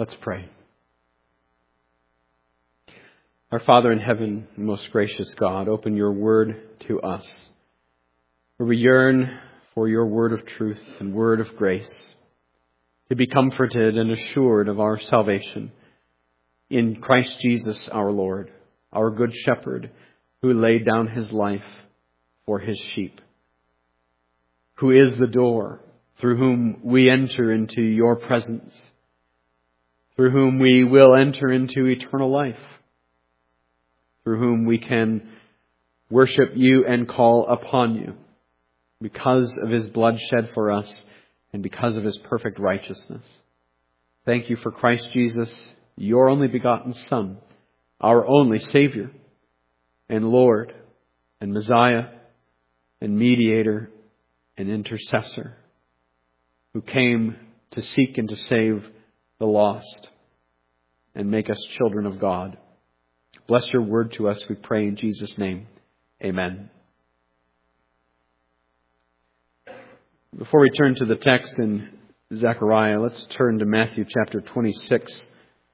Let's pray. Our Father in heaven, most gracious God, open your word to us. For we yearn for your word of truth and word of grace, to be comforted and assured of our salvation in Christ Jesus our Lord, our good shepherd, who laid down his life for his sheep, who is the door through whom we enter into your presence, through whom we will enter into eternal life, through whom we can worship you and call upon you because of his blood shed for us and because of his perfect righteousness. Thank you for Christ Jesus, your only begotten Son, our only Savior and Lord and Messiah and mediator and intercessor, who came to seek and to save the lost and make us children of God. Bless your word to us, we pray in Jesus' name. Amen. Before we turn to the text in Zechariah, let's turn to Matthew chapter 26.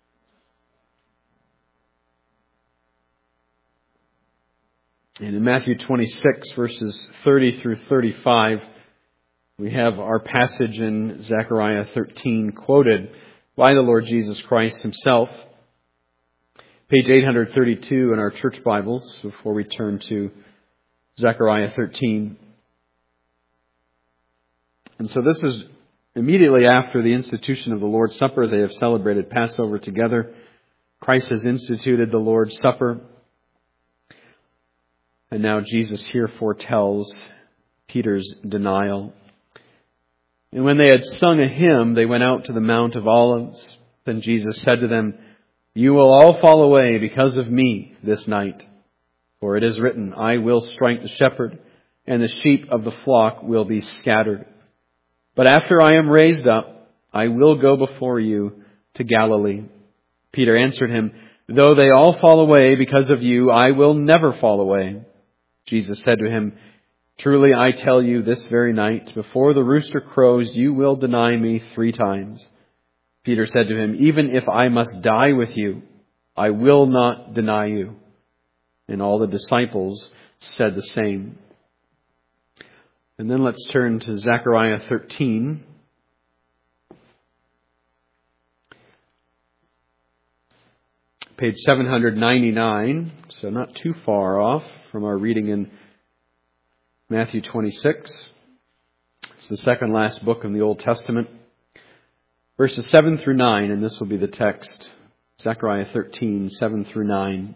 And in Matthew 26, verses 30 through 35, we have our passage in Zechariah 13 quoted by the Lord Jesus Christ himself. Page 832 in our church Bibles, before we turn to Zechariah 13. And so this is immediately after the institution of the Lord's Supper. They have celebrated Passover together. Christ has instituted the Lord's Supper. And now Jesus here foretells Peter's denial. And when they had sung a hymn, they went out to the Mount of Olives. Then Jesus said to them, "You will all fall away because of me this night. For it is written, I will strike the shepherd, and the sheep of the flock will be scattered. But after I am raised up, I will go before you to Galilee." Peter answered him, "Though they all fall away because of you, I will never fall away." Jesus said to him, "Truly I tell you, this very night, before the rooster crows, you will deny me 3 times. Peter said to him, "Even if I must die with you, I will not deny you." And all the disciples said the same. And then let's turn to Zechariah 13. Page 799, so not too far off from our reading in Matthew 26. It's the second last book in the Old Testament. Verses 7 through 9, and this will be the text. Zechariah 13, 7 through 9.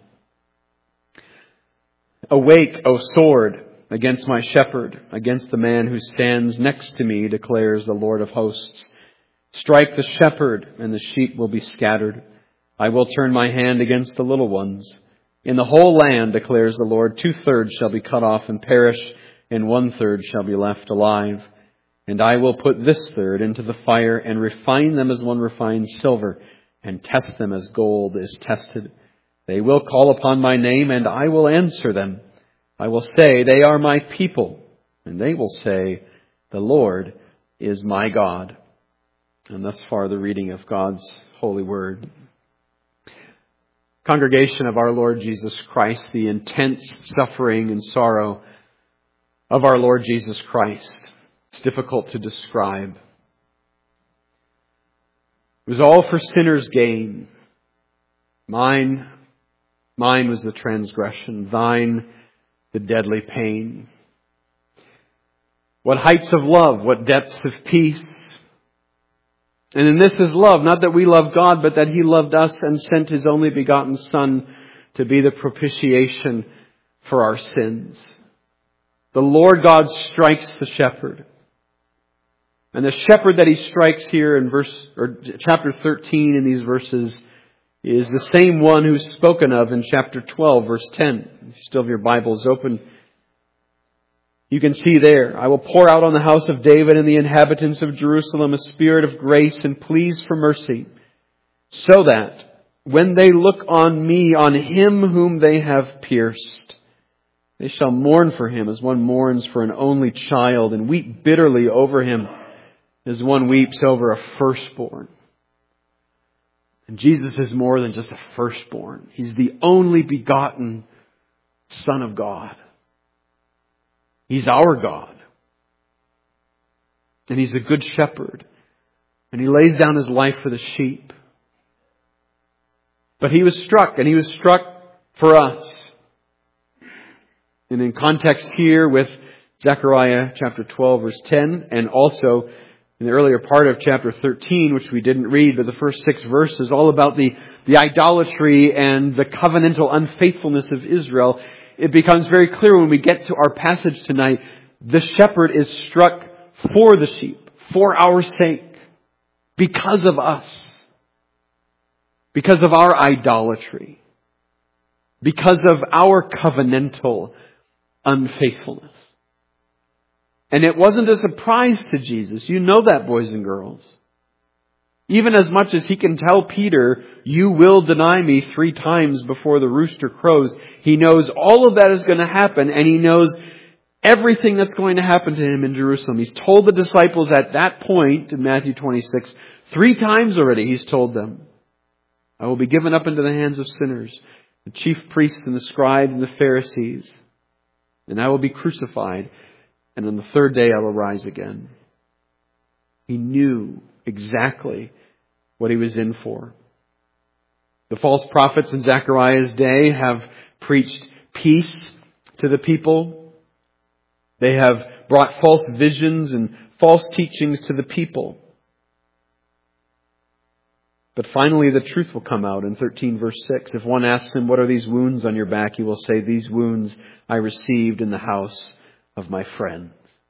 "Awake, O sword, against my shepherd, against the man who stands next to me, declares the Lord of hosts. Strike the shepherd, and the sheep will be scattered. I will turn my hand against the little ones. In the whole land, declares the Lord, 2/3 shall be cut off and perish, and 1/3 shall be left alive. And I will put this third into the fire and refine them as one refines silver and test them as gold is tested. They will call upon my name and I will answer them. I will say, they are my people. And they will say, the Lord is my God." And thus far the reading of God's holy word. Congregation of our Lord Jesus Christ, the intense suffering and sorrow of our Lord Jesus Christ, it's difficult to describe. It was all for sinners' gain. Mine was the transgression, thine the deadly pain. What heights of love, what depths of peace. And in this is love, not that we love God, but that He loved us and sent His only begotten Son to be the propitiation for our sins. The Lord God strikes the shepherd. And the shepherd that He strikes here in chapter 13 in these verses is the same one who's spoken of in chapter 12, verse 10. If you still have your Bibles open, you can see there, "I will pour out on the house of David and the inhabitants of Jerusalem a spirit of grace and pleas for mercy, so that when they look on me, on Him whom they have pierced, they shall mourn for Him as one mourns for an only child, and weep bitterly over Him as one weeps over a firstborn." And Jesus is more than just a firstborn. He's the only begotten Son of God. He's our God. And He's a good shepherd. And He lays down His life for the sheep. But He was struck, and He was struck for us. And in context here with Zechariah chapter 12 verse 10, and also in the earlier part of chapter 13, which we didn't read, but the first 6 verses, all about the idolatry and the covenantal unfaithfulness of Israel, it becomes very clear when we get to our passage tonight, the shepherd is struck for the sheep, for our sake, because of us, because of our idolatry, because of our covenantal unfaithfulness. And it wasn't a surprise to Jesus. You know that, boys and girls. Even as much as He can tell Peter, you will deny me 3 times before the rooster crows, He knows all of that is going to happen, and He knows everything that's going to happen to Him in Jerusalem. He's told the disciples at that point in Matthew 26, 3 times already He's told them, I will be given up into the hands of sinners, the chief priests and the scribes and the Pharisees, and I will be crucified. And on the 3rd day I will rise again. He knew exactly what He was in for. The false prophets in Zechariah's day have preached peace to the people. They have brought false visions and false teachings to the people. But finally the truth will come out in 13 verse 6. If one asks Him, what are these wounds on your back? He will say, these wounds I received in the house of my friends.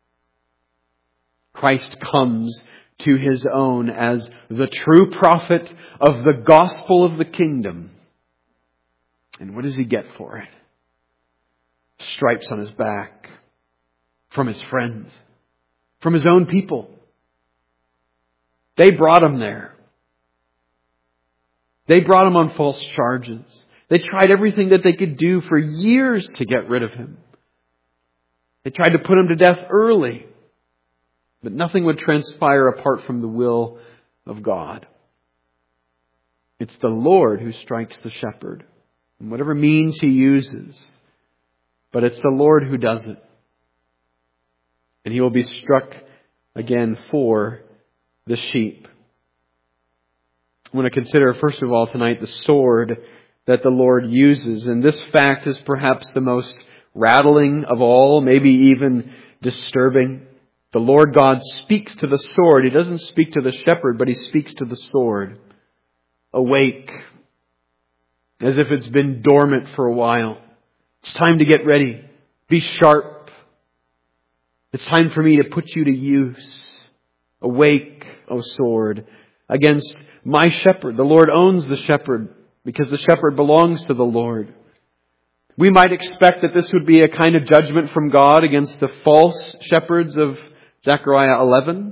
Christ comes to His own as the true prophet of the gospel of the kingdom. And what does He get for it? Stripes on His back from His friends, from His own people. They brought Him there. They brought Him on false charges. They tried everything that they could do for years to get rid of Him. They tried to put Him to death early, but nothing would transpire apart from the will of God. It's the Lord who strikes the shepherd, and whatever means He uses, but it's the Lord who does it. And He will be struck again for the sheep. I want to consider, first of all, tonight, the sword that the Lord uses. And this fact is perhaps the most rattling of all, maybe even disturbing. The Lord God speaks to the sword. He doesn't speak to the shepherd, but He speaks to the sword. Awake, as if it's been dormant for a while. It's time to get ready. Be sharp. It's time for me to put you to use. Awake, O sword, against my shepherd. The Lord owns the shepherd because the shepherd belongs to the Lord. We might expect that this would be a kind of judgment from God against the false shepherds of Zechariah 11.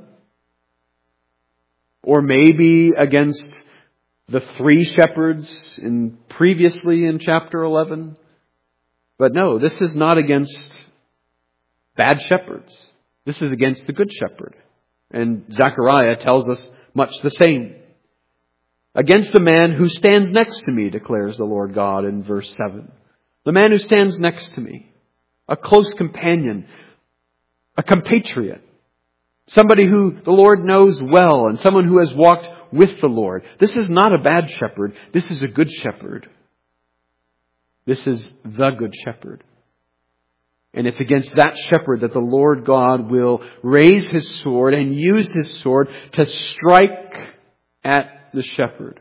Or maybe against the 3 shepherds previously in chapter 11. But no, this is not against bad shepherds. This is against the good shepherd. And Zechariah tells us much the same. Against the man who stands next to me, declares the Lord God in verse 7. The man who stands next to me, a close companion, a compatriot, somebody who the Lord knows well and someone who has walked with the Lord. This is not a bad shepherd. This is a good shepherd. This is the good shepherd. And it's against that shepherd that the Lord God will raise His sword and use His sword to strike at the shepherd.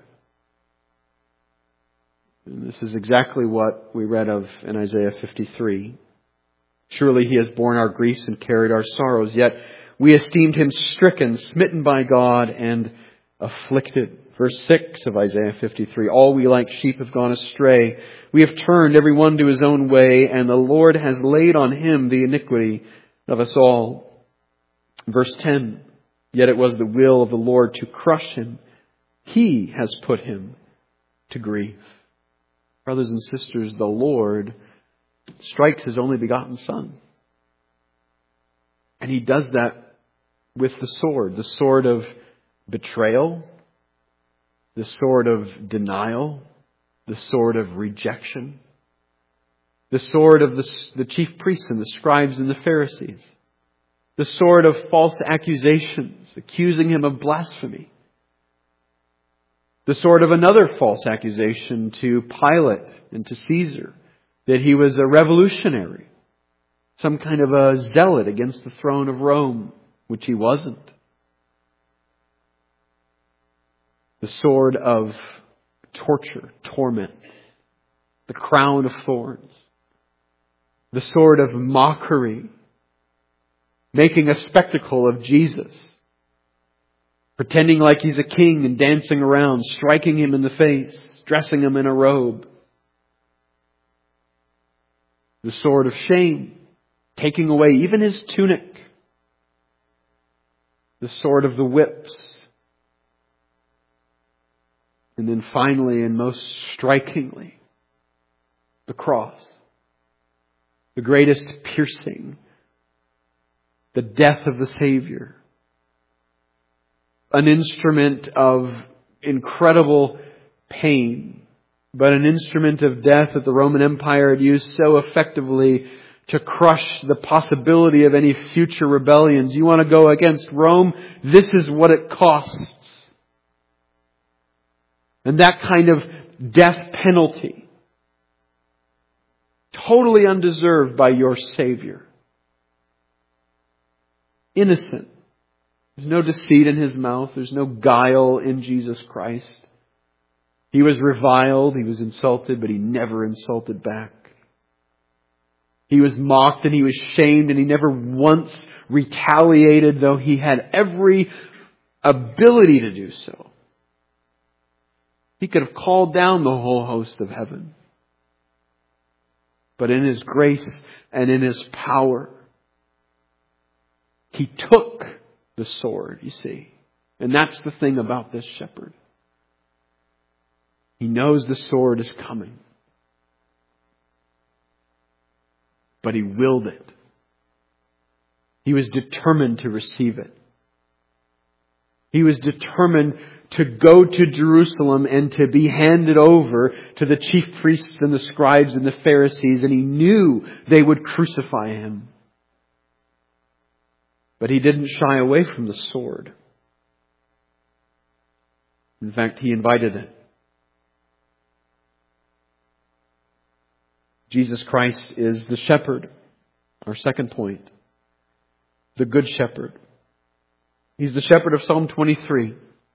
And this is exactly what we read of in Isaiah 53. Surely He has borne our griefs and carried our sorrows, yet we esteemed Him stricken, smitten by God, and afflicted. Verse 6 of Isaiah 53, all we like sheep have gone astray. We have turned every one to his own way, and the Lord has laid on Him the iniquity of us all. Verse 10, yet it was the will of the Lord to crush Him. He has put Him to grief. Brothers and sisters, the Lord strikes His only begotten Son. And He does that with the sword of betrayal, the sword of denial, the sword of rejection, the sword of the chief priests and the scribes and the Pharisees, the sword of false accusations, accusing him of blasphemy, the sword of another false accusation to Pilate and to Caesar, that he was a revolutionary, some kind of a zealot against the throne of Rome, which he wasn't. The sword of torture, torment, the crown of thorns, the sword of mockery, making a spectacle of Jesus, pretending like he's a king and dancing around, striking him in the face, dressing him in a robe. The sword of shame, taking away even his tunic. The sword of the whips. And then finally and most strikingly, the cross. The greatest piercing. The death of the Savior. An instrument of incredible pain, but an instrument of death that the Roman Empire had used so effectively to crush the possibility of any future rebellions. You want to go against Rome? This is what it costs. And that kind of death penalty, totally undeserved by your Savior. Innocent. There's no deceit in His mouth. There's no guile in Jesus Christ. He was reviled, He was insulted, but He never insulted back. He was mocked and He was shamed and He never once retaliated, though He had every ability to do so. He could have called down the whole host of heaven. But in His grace and in His power, He took the sword, you see. And that's the thing about this shepherd. He knows the sword is coming. But He willed it. He was determined to receive it. He was determined to go to Jerusalem and to be handed over to the chief priests and the scribes and the Pharisees. And He knew they would crucify Him. But He didn't shy away from the sword. In fact, He invited it. Jesus Christ is the shepherd. Our second point. The good shepherd. He's the shepherd of Psalm 23.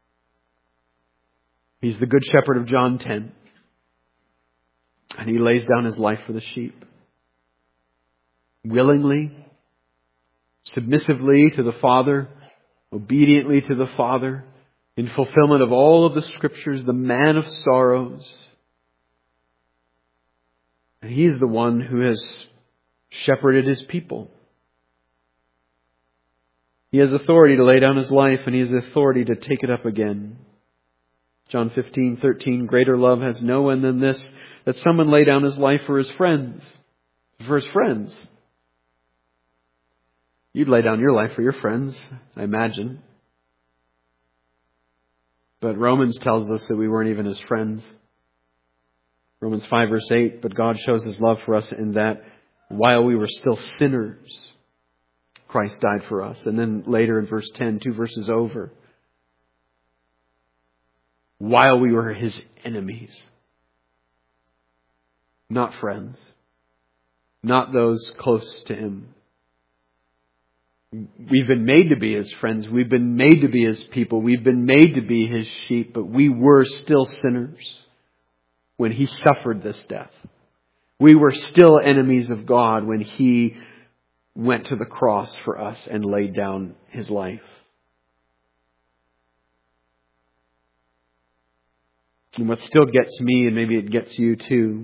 He's the good shepherd of John 10. And He lays down His life for the sheep. Willingly, submissively to the Father, obediently to the Father, in fulfillment of all of the Scriptures, the man of sorrows. And He is the one who has shepherded His people. He has authority to lay down His life, and He has authority to take it up again. John 15:13, greater love has no one than this, that someone lay down his life for his friends. For his friends. You'd lay down your life for your friends, I imagine. But Romans tells us that we weren't even His friends. Romans 5 verse 8, but God shows His love for us in that while we were still sinners, Christ died for us. And then later in verse 10, 2 verses over, while we were His enemies. Not friends. Not those close to Him. We've been made to be His friends. We've been made to be His people. We've been made to be His sheep. But we were still sinners when He suffered this death. We were still enemies of God when He went to the cross for us and laid down His life. And what still gets me, and maybe it gets you too,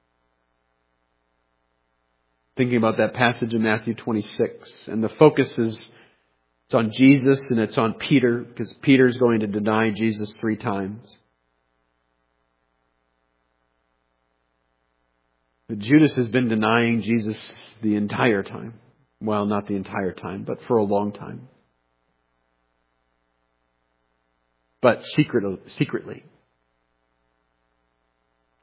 thinking about that passage in Matthew 26, and the focus is it's on Jesus and it's on Peter, because Peter's going to deny Jesus 3 times. But Judas has been denying Jesus the entire time. Well, not the entire time, but for a long time. But secretly.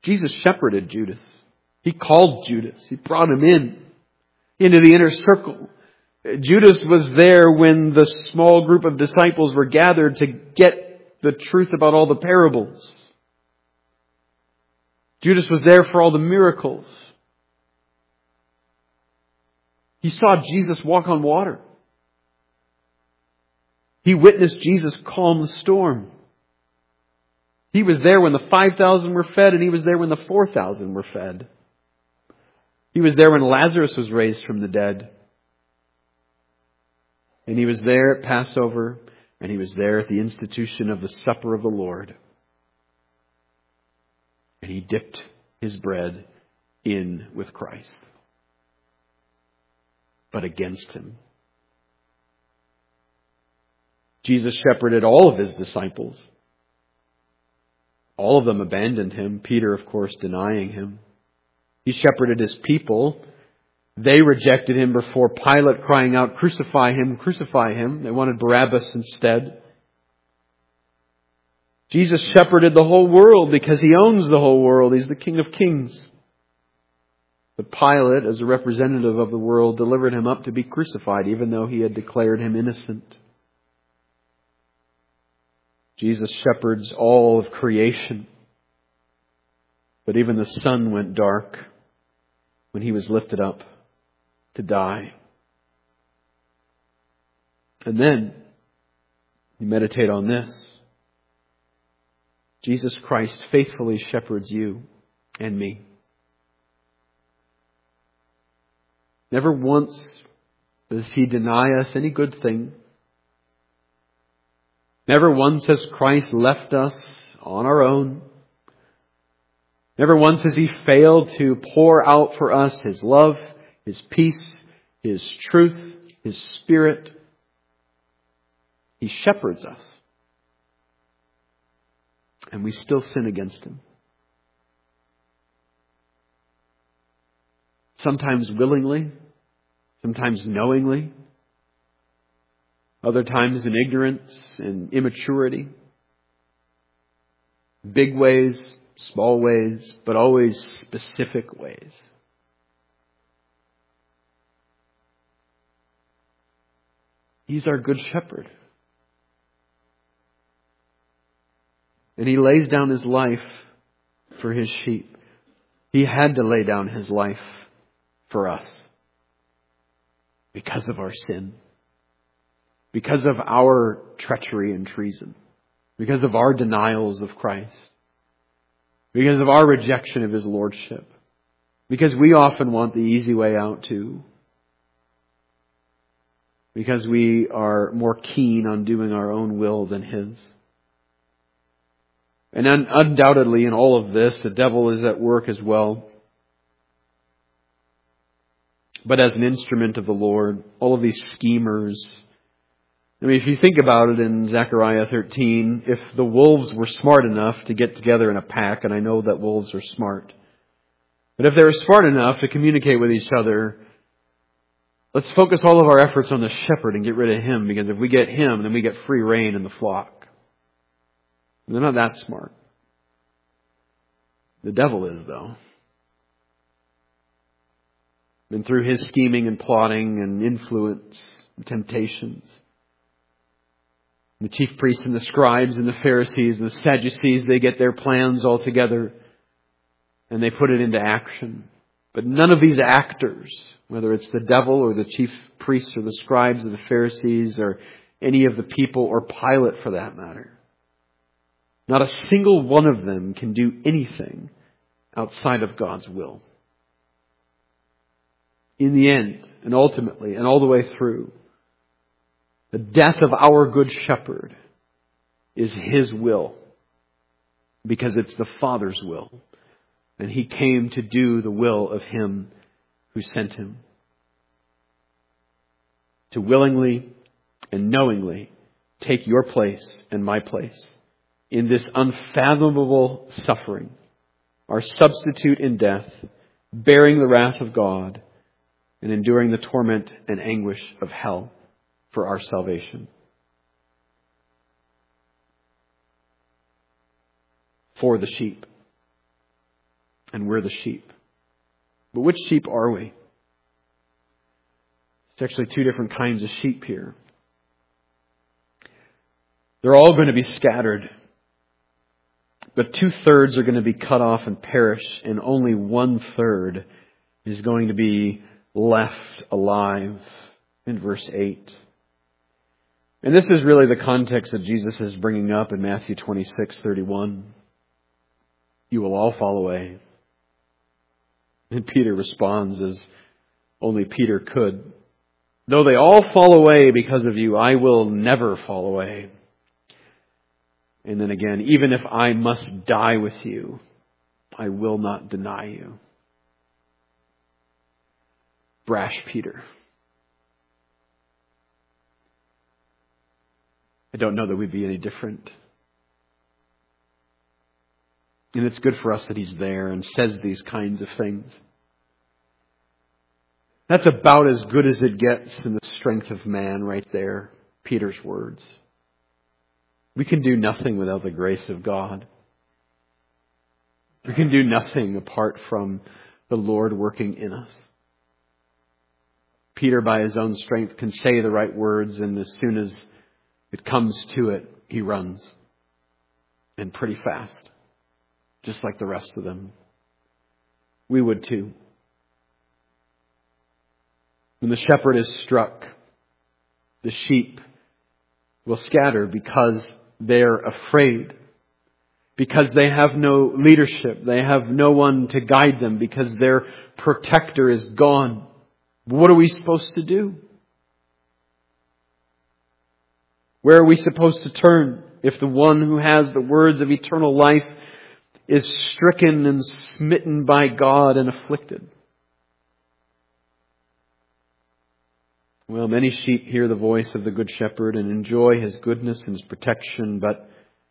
Jesus shepherded Judas. He called Judas. He brought him into the inner circle. Judas was there when the small group of disciples were gathered to get the truth about all the parables. Judas was there for all the miracles. He saw Jesus walk on water. He witnessed Jesus calm the storm. He was there when the 5,000 were fed, and he was there when the 4,000 were fed. He was there when Lazarus was raised from the dead. And he was there at Passover, and he was there at the institution of the supper of the Lord. And he dipped his bread in with Christ, but against him. Jesus shepherded all of his disciples. All of them abandoned him. Peter, of course, denying him. He shepherded his people. They rejected him before Pilate, crying out, "Crucify him, crucify him." They wanted Barabbas instead. Jesus shepherded the whole world because he owns the whole world. He's the King of Kings. But Pilate, as a representative of the world, delivered him up to be crucified, even though he had declared him innocent. Jesus shepherds all of creation. But even the sun went dark when he was lifted up to die. And then, you meditate on this. Jesus Christ faithfully shepherds you and me. Never once does he deny us any good thing. Never once has Christ left us on our own. Never once has he failed to pour out for us his love, his peace, his truth, his Spirit. He shepherds us. And we still sin against him. Sometimes willingly, sometimes knowingly, other times in ignorance and immaturity. Big ways, small ways, but always specific ways. He's our good shepherd. And he lays down his life for his sheep. He had to lay down his life for us because of our sin, because of our treachery and treason, because of our denials of Christ, because of our rejection of his lordship, because we often want the easy way out too, because we are more keen on doing our own will than his. And undoubtedly in all of this, the devil is at work as well. But as an instrument of the Lord, all of these schemers. I mean, if you think about it in Zechariah 13, if the wolves were smart enough to get together in a pack, and I know that wolves are smart, but if they were smart enough to communicate with each other, let's focus all of our efforts on the shepherd and get rid of him, because if we get him, then we get free rein in the flock. They're not that smart. The devil is, though. And through his scheming and plotting and influence and temptations, the chief priests and the scribes and the Pharisees and the Sadducees, they get their plans all together and they put it into action. But none of these actors, whether it's the devil or the chief priests or the scribes or the Pharisees or any of the people or Pilate for that matter, not a single one of them can do anything outside of God's will. In the end, and ultimately, and all the way through, the death of our good shepherd is his will, because it's the Father's will. And he came to do the will of him who sent him. To willingly and knowingly take your place and my place in this unfathomable suffering, our substitute in death, bearing the wrath of God and enduring the torment and anguish of hell for our salvation. For the sheep. and we're the sheep. But which sheep are we? There's actually two different kinds of sheep here. They're all going to be scattered. But 2/3 are going to be cut off and perish, and only 1/3 is going to be left alive in verse 8. And this is really the context that Jesus is bringing up in Matthew 26:31. You will all fall away. And Peter responds as only Peter could. Though they all fall away because of you, I will never fall away. And then again, even if I must die with you, I will not deny you. Brash Peter. I don't know that we'd be any different. And it's good for us that he's there and says these kinds of things. That's about as good as it gets in the strength of man right there. Peter's words. We can do nothing without the grace of God. We can do nothing apart from the Lord working in us. Peter, by his own strength, can say the right words, and as soon as it comes to it, he runs. And pretty fast. Just like the rest of them. We would too. When the shepherd is struck, the sheep will scatter because they're afraid. Because they have no leadership. They have no one to guide them. Because their protector is gone. What are we supposed to do? Where are we supposed to turn if the one who has the words of eternal life is stricken and smitten by God and afflicted? Well, many sheep hear the voice of the Good Shepherd and enjoy his goodness and his protection, but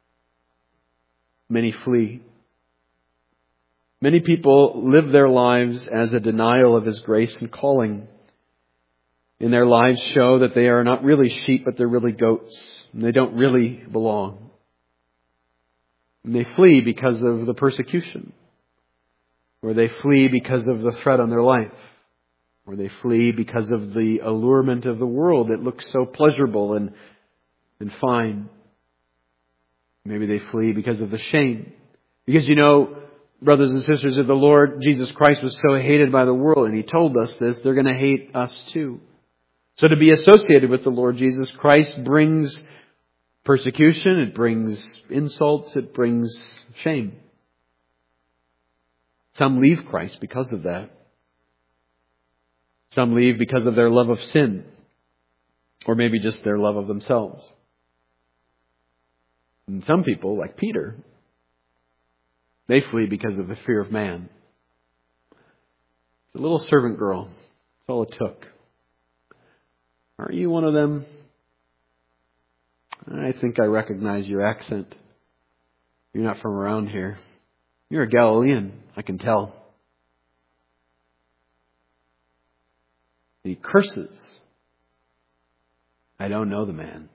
many flee. Many people live their lives as a denial of his grace and calling. And their lives show that they are not really sheep, but they're really goats. And they don't really belong. And they flee because of the persecution. Or they flee because of the threat on their life. Or they flee because of the allurement of the world that looks so pleasurable and fine. Maybe they flee because of the shame. Because brothers and sisters, if the Lord Jesus Christ was so hated by the world, and He told us this, they're going to hate us too. So to be associated with the Lord Jesus Christ brings persecution, it brings insults, it brings shame. Some leave Christ because of that. Some leave because of their love of sin. Or maybe just their love of themselves. And some people, like Peter, they flee because of the fear of man. The little servant girl, that's all it took. Aren't you one of them? I think I recognize your accent. You're not from around here. You're a Galilean, I can tell. And he curses. I don't know the man.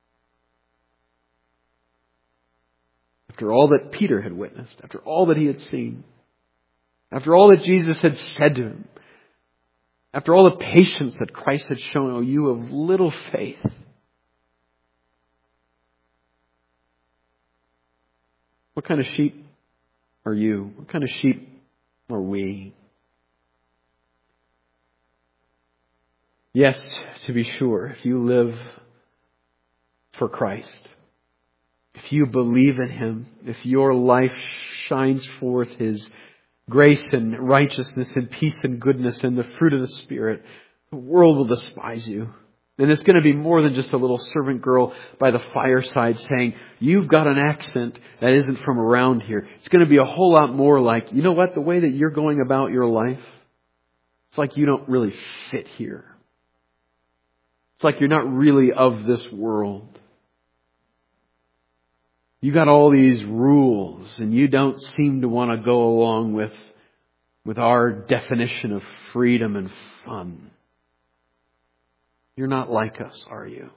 After all that Peter had witnessed, after all that he had seen, after all that Jesus had said to him, after all the patience that Christ had shown, oh, you of little faith. What kind of sheep are you? What kind of sheep are we? Yes, to be sure, if you live for Christ, if you believe in Him, if your life shines forth His grace and righteousness and peace and goodness and the fruit of the Spirit, the world will despise you. And it's going to be more than just a little servant girl by the fireside saying, you've got an accent that isn't from around here. It's going to be a whole lot more like, you know what, the way that you're going about your life, it's like you don't really fit here. It's like you're not really of this world. You got all these rules and you don't seem to want to go along with our definition of freedom and fun. You're not like us, are you?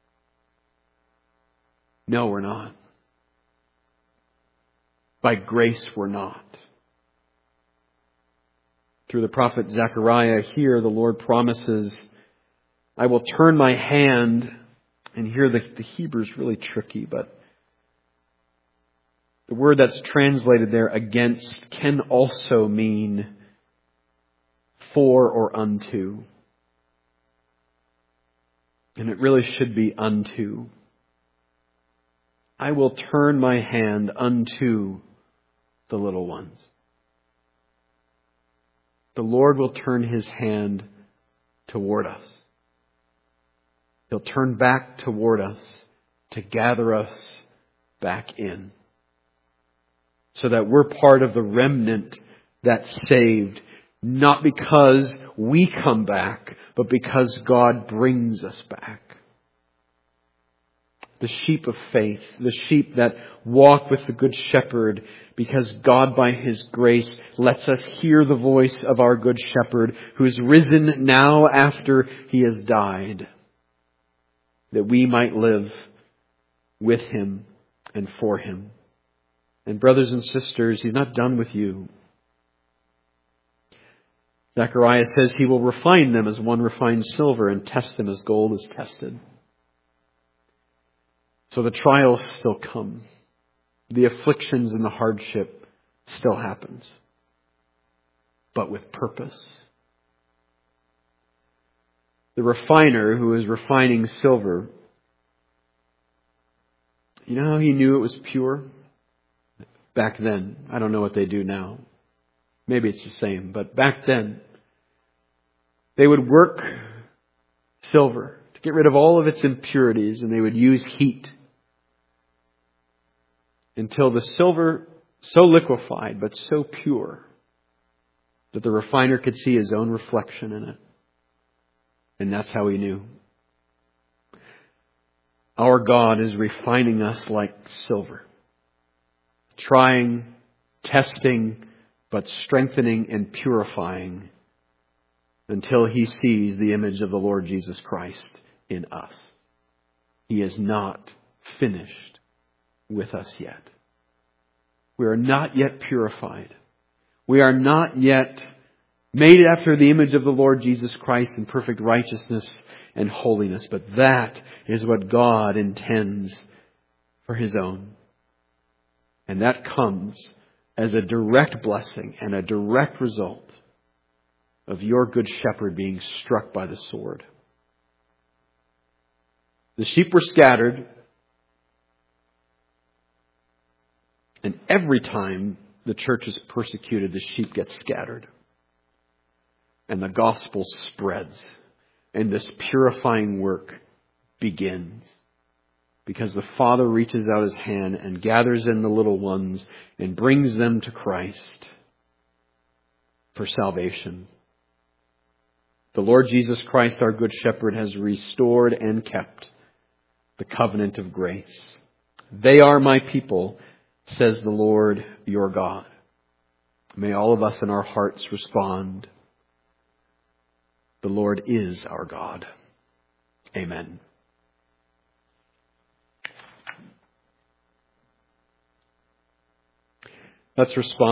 No, we're not. By grace, we're not. Through the prophet Zechariah here, the Lord promises, I will turn my hand, and here the Hebrew is really tricky, but the word that's translated there, against, can also mean for or unto. And it really should be unto. I will turn my hand unto the little ones. The Lord will turn His hand toward us. He'll turn back toward us to gather us back in. So that we're part of the remnant that's saved. Not because we come back, but because God brings us back. The sheep of faith, the sheep that walk with the Good Shepherd, because God by His grace lets us hear the voice of our Good Shepherd, who is risen now after He has died, that we might live with Him and for Him. And brothers and sisters, He's not done with you. Zechariah says He will refine them as one refines silver and test them as gold is tested. So the trials still come. The afflictions and the hardship still happens. But with purpose. The refiner who is refining silver, you know how he knew it was pure? Back then. I don't know what they do now. Maybe it's the same. But back then, they would work silver to get rid of all of its impurities, and they would use heat until the silver so liquefied but so pure that the refiner could see his own reflection in it. And that's how he knew. Our God is refining us like silver. Trying, testing, but strengthening and purifying until He sees the image of the Lord Jesus Christ in us. He is not finished with us yet. We are not yet purified. We are not yet made after the image of the Lord Jesus Christ in perfect righteousness and holiness. But that is what God intends for His own. And that comes as a direct blessing and a direct result of your Good Shepherd being struck by the sword. The sheep were scattered. And every time the church is persecuted, the sheep get scattered. And the gospel spreads. And this purifying work begins. Because the Father reaches out His hand and gathers in the little ones and brings them to Christ for salvation. The Lord Jesus Christ, our Good Shepherd, has restored and kept the covenant of grace. They are my people, says the Lord your God. May all of us in our hearts respond, the Lord is our God. Amen. Let's respond.